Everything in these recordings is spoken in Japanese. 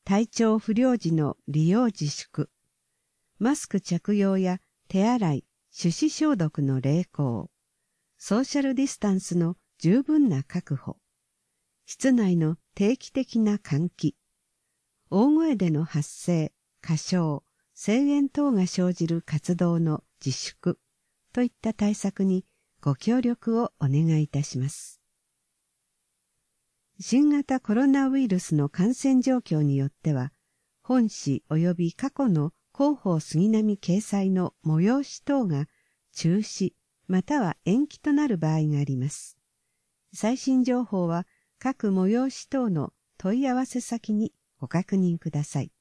体調不良時の利用自粛、マスク着用や手洗い、手指消毒の励行、ソーシャルディスタンスの十分な確保、室内の定期的な換気、大声での発声、歌唱、声援等が生じる活動の自粛といった対策にご協力をお願いいたします。新型コロナウイルスの感染状況によっては、本誌及び過去の広報杉並掲載の催し等が中止または延期となる場合があります。最新情報は各催し等の問い合わせ先にご確認ください。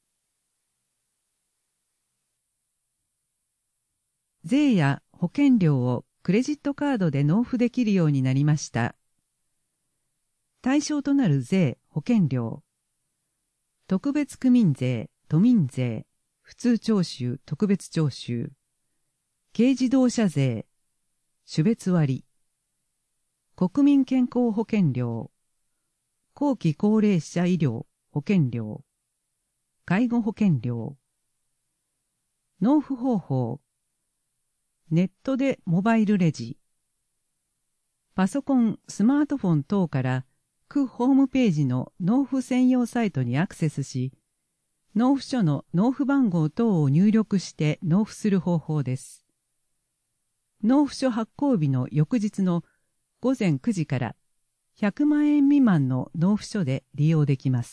税や保険料をクレジットカードで納付できるようになりました。対象となる税・保険料、特別区民税・都民税、普通徴収・特別徴収、軽自動車税、種別割、国民健康保険料、後期高齢者医療保険料、介護保険料、納付方法、ネットでモバイルレジ、パソコン・スマートフォン等から区ホームページの納付専用サイトにアクセスし、納付書の納付番号等を入力して納付する方法です。納付書発行日の翌日の午前9時から100万円未満の納付書で利用できます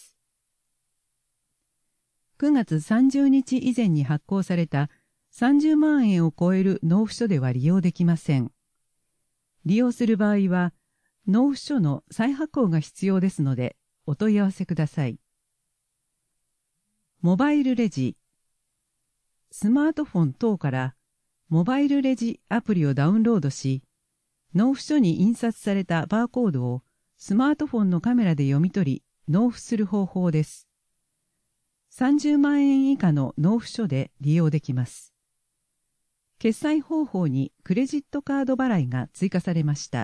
。9月30日以前に発行された30万円を超える納付書では利用できません。利用する場合は、納付書の再発行が必要ですので、お問い合わせください。モバイルレジ、スマートフォン等からモバイルレジアプリをダウンロードし、納付書に印刷されたバーコードをスマートフォンのカメラで読み取り、納付する方法です。30万円以下の納付書で利用できます。決済方法にクレジットカード払いが追加されました。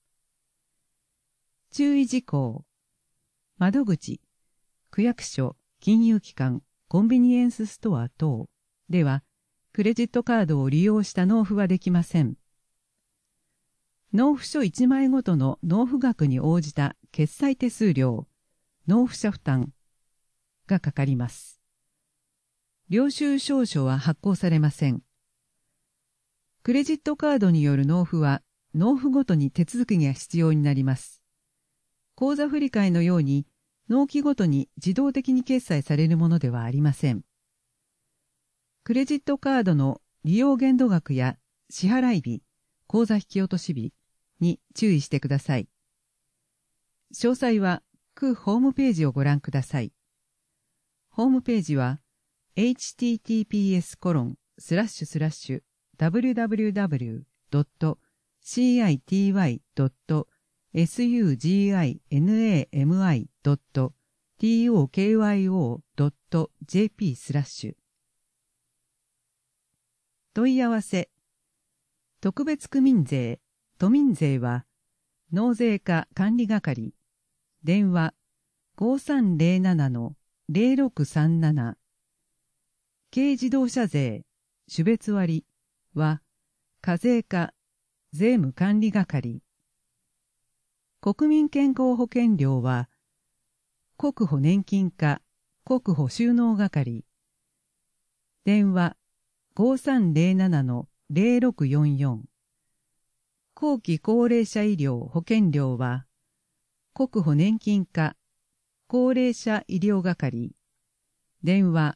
注意事項。窓口、区役所、金融機関、コンビニエンスストア等では、クレジットカードを利用した納付はできません。納付書1枚ごとの納付額に応じた決済手数料、納付者負担がかかります。領収証書は発行されません。クレジットカードによる納付は、納付ごとに手続きが必要になります。口座振替のように、納期ごとに自動的に決済されるものではありません。クレジットカードの利用限度額や支払い日、口座引き落とし日に注意してください。詳細は区ホームページをご覧ください。ホームページは https://www.city.suginami.tokyo.jp/ 問い合わせ。特別区民税、都民税は、納税課管理係、電話 5307-0637、軽自動車税、種別割は、課税課、税務管理係、国民健康保険料は、国保年金課、国保収納係、電話5307-0644、後期高齢者医療保険料は、国保年金課、高齢者医療係、電話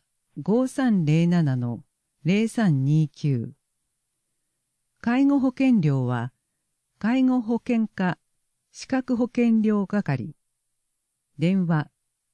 5307-0329、介護保険料は、介護保険課、資格保険料係、電話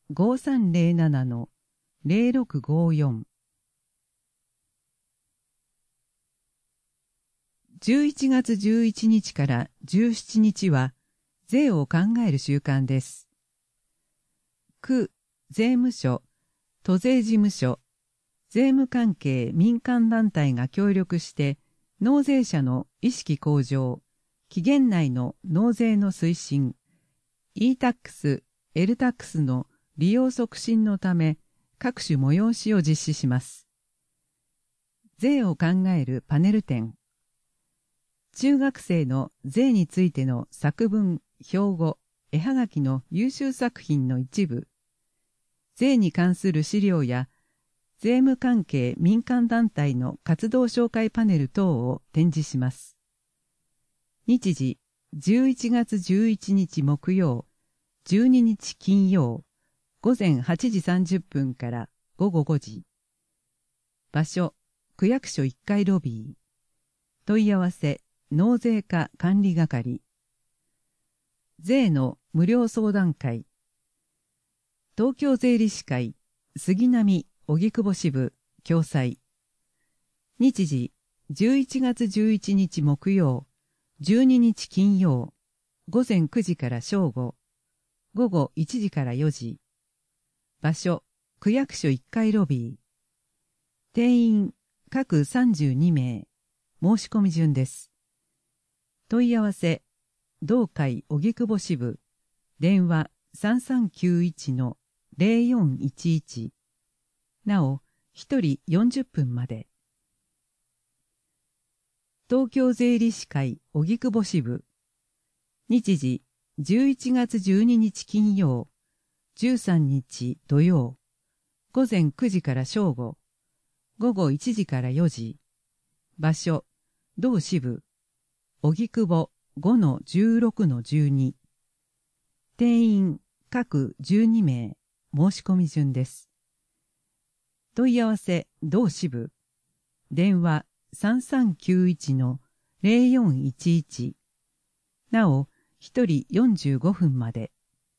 5307-0654。11月11日から17日は、税を考える週間です。区、税務署、都税事務所、税務関係民間団体が協力して、納税者の意識向上、期限内の納税の推進、e-tax、L-tax の利用促進のため、 各種催しを実施します。税を考えるパネル展。中学生の税についての作文、標語、絵はがきの優秀作品の一部、税に関する資料や税務関係民間団体の活動紹介パネル等を展示します。日時、11月11日木曜、12日金曜、午前8時30分から午後5時。場所、区役所1階ロビー。問い合わせ、納税課管理係。税の無料相談会。東京税理士会、杉並荻窪支部、共催。日時、11月11日木曜、12日金曜、午前9時から正午、午後1時から4時。場所、区役所1階ロビー。定員、各32名。申し込み順です。問い合わせ、同会荻窪支部、電話3391-0411。なお、1人40分まで。東京税理士会荻窪支部。日時、11月12日金曜、13日土曜、午前9時から正午、午後1時から4時。場所、同支部、荻窪5-16-12。定員、各12名。申し込み順です。問い合わせ、同支部。電話3391-0411。なお、1人45分まで。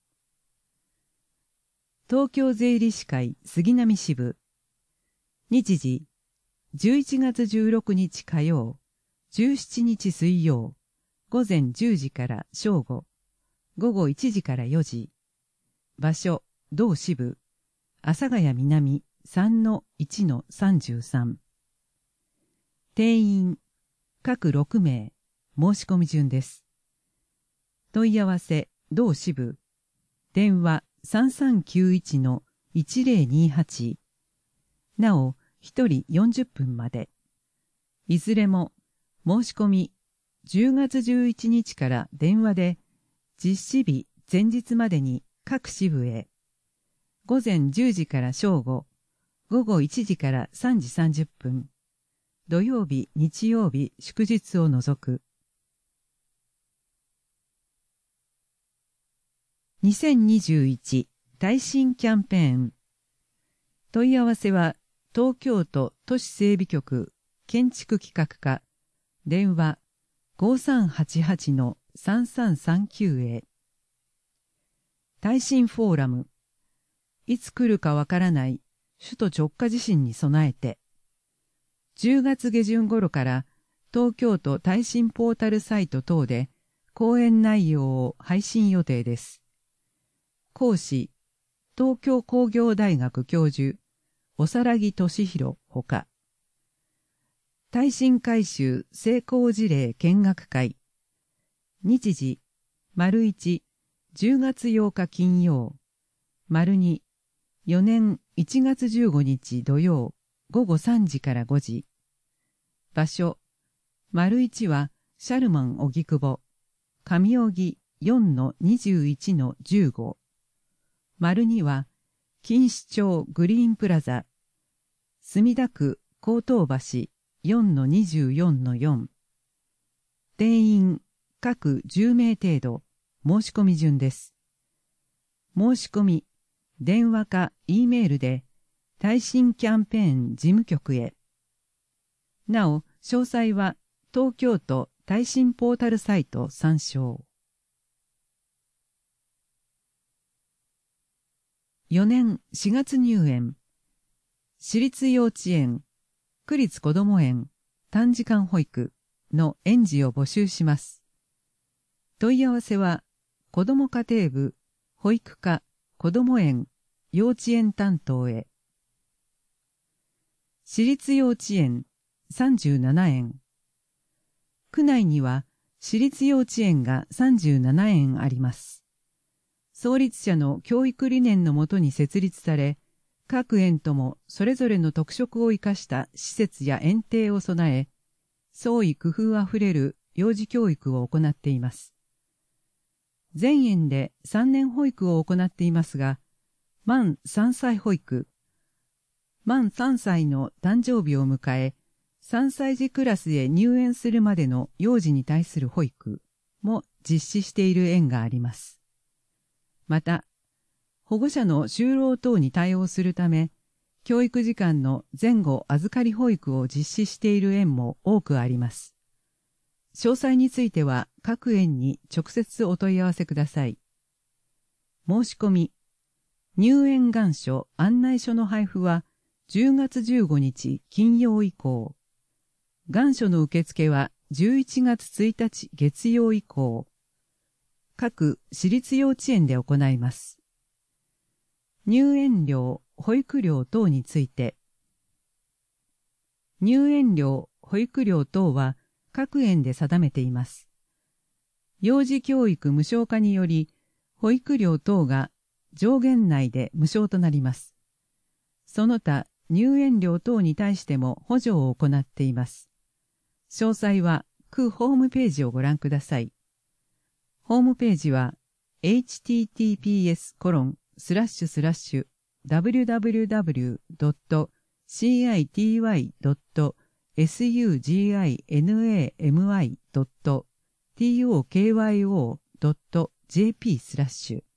東京税理士会杉並支部。日時、11月16日火曜、17日水曜、午前10時から正午、午後1時から4時。場所、同支部、阿佐ヶ谷南 3-1-33。定員、各6名。申し込み順です。問い合わせ、同支部。電話3391-1028。なお、1人40分まで。いずれも、申し込み、10月11日から電話で、実施日前日までに各支部へ。午前10時から正午、午後1時から3時30分。土曜日、日曜日、祝日を除く。2021耐震キャンペーン。問い合わせは、東京都都市整備局建築企画課、電話5388-3339へ。耐震フォーラム。いつ来るかわからない首都直下地震に備えて。10月下旬頃から東京都耐震ポータルサイト等で講演内容を配信予定です。講師、東京工業大学教授、長木俊弘ほか。耐震改修成功事例見学会。日時、1、10月8日金曜。2、4年1月15日土曜午後3時から5時。場所、1はシャルマン荻窪、上荻 4-21-15。2は錦糸町グリーンプラザ、墨田区江東橋 4-24-4。定員、各10名程度。申し込み順です。申し込み、電話か E メールで耐震キャンペーン事務局へ。なお、詳細は東京都耐震ポータルサイト参照。4年4月入園。私立幼稚園、区立こども園、短時間保育の園児を募集します。問い合わせは、子ども家庭部、保育課、こども園、幼稚園担当へ。私立幼稚園、37園。区内には、私立幼稚園が37園あります。創立者の教育理念のもとに設立され、 各園ともそれぞれの特色を生かした施設や園庭を備え、創意工夫あふれる幼児教育を行っています。全園で3年保育を行っていますが、満3歳保育、満3歳の誕生日を迎え、3歳児クラスへ入園するまでの幼児に対する保育も実施している園があります。また、保護者の就労等に対応するため、教育時間の前後預かり保育を実施している園も多くあります。詳細については各園に直接お問い合わせください。申し込み、入園願書案内書の配布は10月15日金曜以降、願書の受付は11月1日月曜以降、各私立幼稚園で行います。入園料、保育料等について、入園料、保育料等は各園で定めています。幼児教育無償化により、保育料等が上限内で無償となります。その他、入園料等に対しても補助を行っています。詳細は区ホームページをご覧ください。ホームページは https://www.city.suginami.tokyo.jp/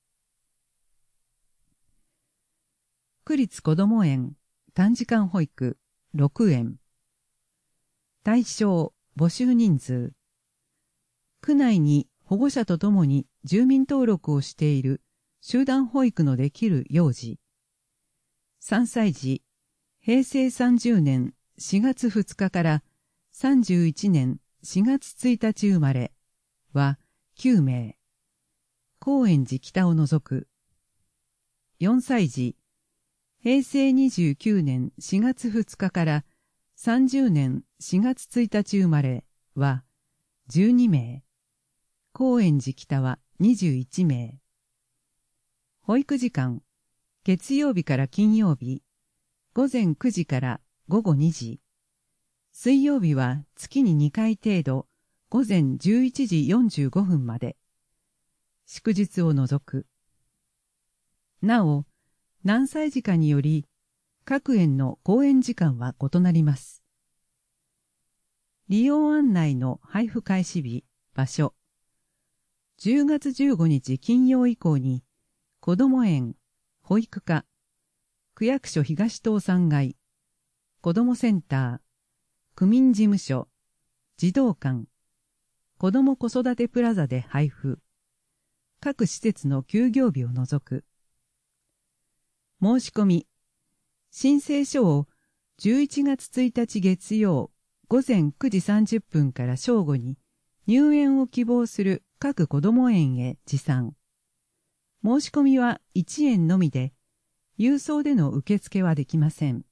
区立こども園短時間保育6園。対象募集人数。区内に保護者とともに住民登録をしている集団保育のできる幼児。3歳児、平成30年4月2日から31年4月1日生まれは9名。高円寺北を除く。4歳児、平成29年4月2日から30年4月1日生まれは12名。高円寺北は21名。保育時間、月曜日から金曜日、午前9時から午後2時。水曜日は月に2回程度、午前11時45分まで。祝日を除く。なお、何歳児かにより、各園の公演時間は異なります。利用案内の配布開始日、場所。10月15日金曜以降に、こども園、保育課、区役所東棟3階、子どもセンター、区民事務所、児童館、子ども子育てプラザで配布。各施設の休業日を除く。申し込み。申請書を11月1日月曜午前9時30分から正午に入園を希望する各こども園へ持参。申し込みは1園のみで、郵送での受付はできません。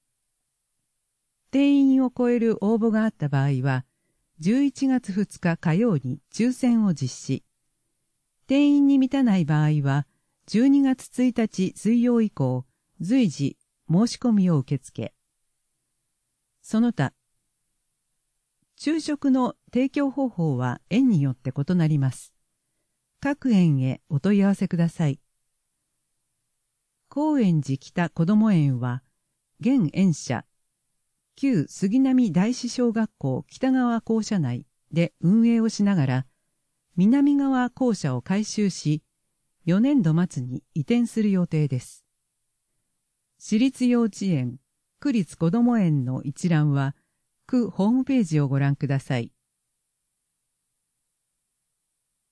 定員を超える応募があった場合は、11月2日火曜に抽選を実施。定員に満たない場合は、12月1日水曜以降、随時申し込みを受け付け。その他、昼食の提供方法は園によって異なります。各園へお問い合わせください。高円寺北こども園は、現園舎、旧杉並第四小学校北側校舎内で運営をしながら、南側校舎を改修し、4年度末に移転する予定です。私立幼稚園、区立こども園の一覧は、区ホームページをご覧ください。